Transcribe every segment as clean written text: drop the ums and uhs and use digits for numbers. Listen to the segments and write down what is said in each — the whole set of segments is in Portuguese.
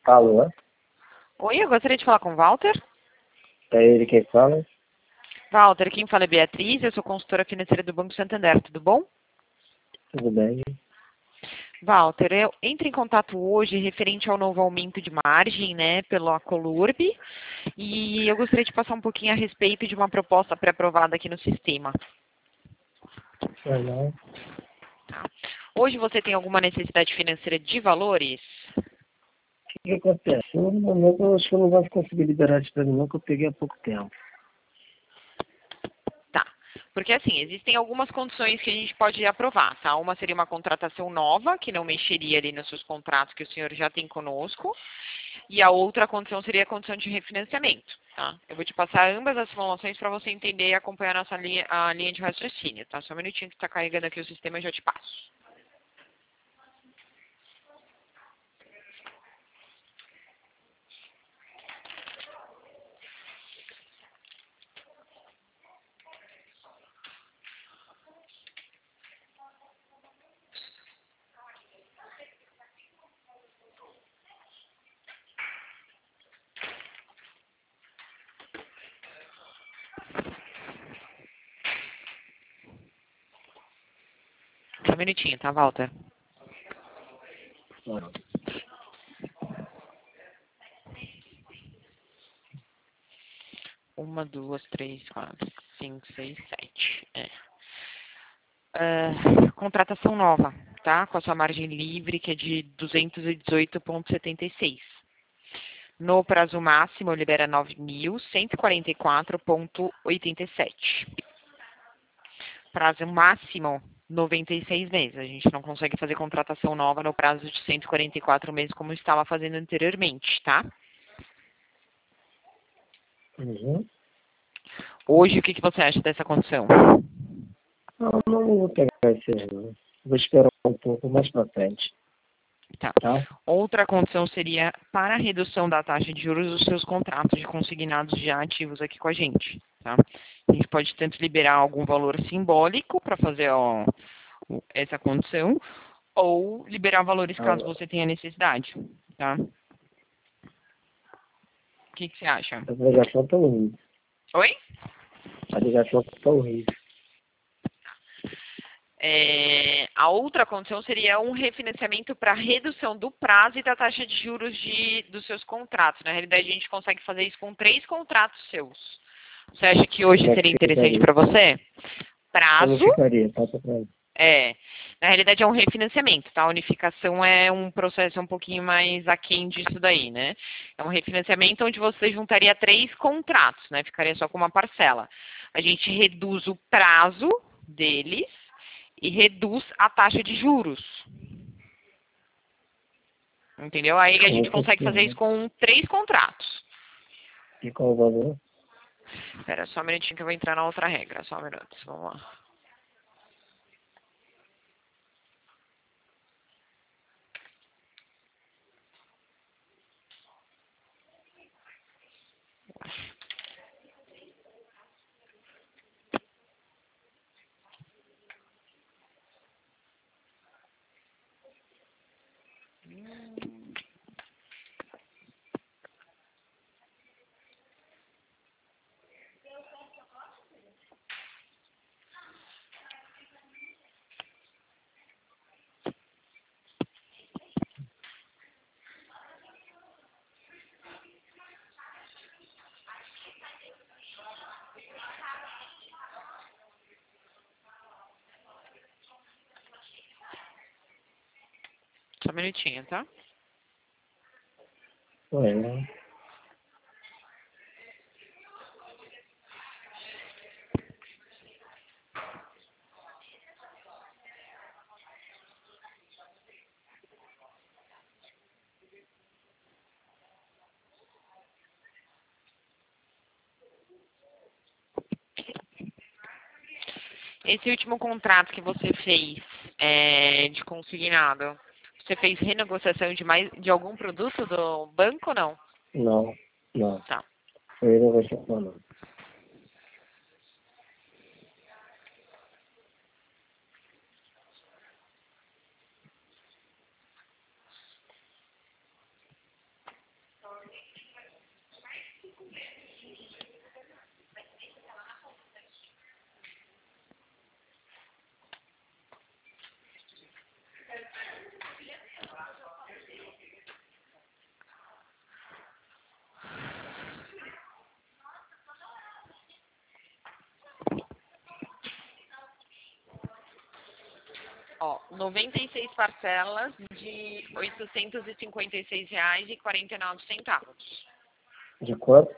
Alô? Oi, eu gostaria de falar com o Walter. É ele quem fala? Walter, quem fala é Beatriz, eu sou consultora financeira do Banco Santander, tudo bom? Tudo bem? Walter, eu entro em contato hoje referente ao novo aumento de margem, né, pelo Acolurb, e eu gostaria de passar um pouquinho a respeito de uma proposta pré-aprovada aqui no sistema. Não. Tá? Hoje você tem alguma necessidade financeira de valores? O que acontece? No momento eu acho que eu não vou conseguir liberar isso pra mim não, que eu peguei há pouco tempo. Tá. Porque assim, existem algumas condições que a gente pode aprovar, tá? Uma seria uma contratação nova, que não mexeria ali nos seus contratos que o senhor já tem conosco. E a outra condição seria a condição de refinanciamento, tá? Eu vou te passar ambas as formulações para você entender e acompanhar a linha de raciocínio, tá? Só um minutinho que está carregando aqui o sistema e já te passo. Só um minutinho, tá, Walter? Não. Uma, duas, três, quatro, cinco, seis, sete. Contratação nova, tá? Com a sua margem livre, que é de 218,76. No prazo máximo, libera 9.144,87. Prazo máximo, 96 meses. A gente não consegue fazer contratação nova no prazo de 144 meses, como estava fazendo anteriormente, tá? Uhum. Hoje, o que você acha dessa condição? Não vou pegar esse não. Vou esperar um pouco mais pra frente. Tá. Tá? Outra condição seria para a redução da taxa de juros dos seus contratos de consignados já ativos aqui com a gente, tá? A gente pode tanto liberar algum valor simbólico para fazer essa condição, ou liberar valores caso você tenha necessidade, tá? O que você acha? A ligação tá horrível. Oi? A ligação tá horrível. A outra condição seria um refinanciamento para redução do prazo e da taxa de juros dos seus contratos. Na realidade, a gente consegue fazer isso com 3 contratos seus. Você acha que hoje Como é seria que interessante ficaria? para você? Como Prazo, ficaria? Passa pra mim. na realidade é um refinanciamento, tá? A unificação é um processo um pouquinho mais aquém disso daí, né? É um refinanciamento onde você juntaria 3 contratos, né? Ficaria só com uma parcela. A gente reduz o prazo deles e reduz a taxa de juros. Entendeu? Aí a gente consegue fazer isso com 3 contratos. E qual o valor? Espera só um minutinho que eu vou entrar na outra regra. Só um minuto. Vamos lá. Só um minutinho, tá? Ué, Esse último contrato que você fez de consignado, você fez renegociação de algum produto do banco ou não? não. Tá. Eu não vou chamar, não. Ó, 96 parcelas de R$ 856,49. De quanto?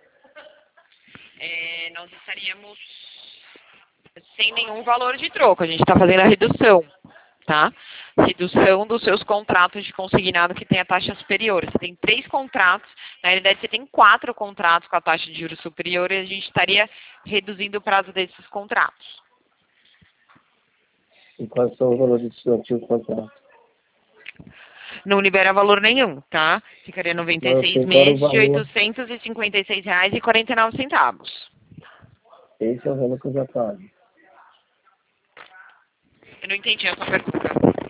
Nós estaríamos sem nenhum valor de troco. A gente está fazendo a redução, tá? Redução dos seus contratos de consignado que tem a taxa superior. Você tem 3 contratos, na realidade você tem 4 contratos com a taxa de juros superior e a gente estaria reduzindo o prazo desses contratos. E quais são os valores do antigo contrato? Não libera valor nenhum, tá? Ficaria 96 Não, meses qual de era o R$ valor? 856,49. Esse é o valor que eu já pago. Eu não entendi a sua pergunta.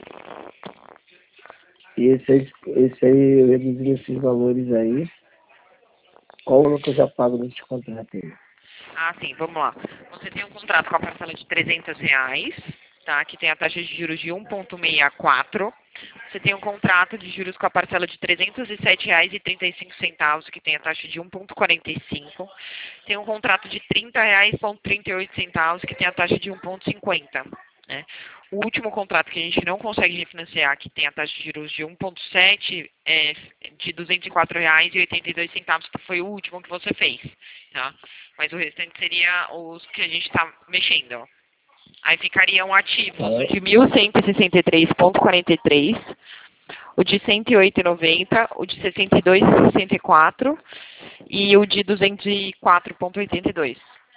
E esse aí, eu reduzindo esses valores aí, qual o valor que eu já pago nesse contrato aí? Ah, sim, vamos lá. Você tem um contrato com a parcela de R$ 300, tá? Que tem a taxa de juros de 1,64. Você tem um contrato de juros com a parcela de R$ 307,35, que tem a taxa de 1,45. Tem um contrato de R$ 30,38, que tem a taxa de 1,50. Né? O último contrato que a gente não consegue refinanciar, que tem a taxa de juros de 1,7, é de R$ 204,82, que foi o último que você fez. Tá? Mas o restante seria os que a gente está mexendo. Aí ficariam ativos o de 1.163,43, o de 108,90, o de 62,64 e o de 204,82.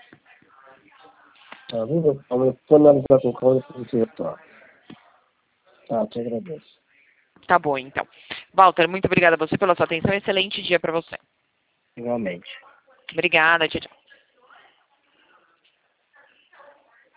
Tá, vou analisar com calma e depois você retorna. Tá, te agradeço. Tá bom, então. Walter, muito obrigada a você pela sua atenção. Excelente dia para você. Igualmente. Obrigada, tchau, tchau.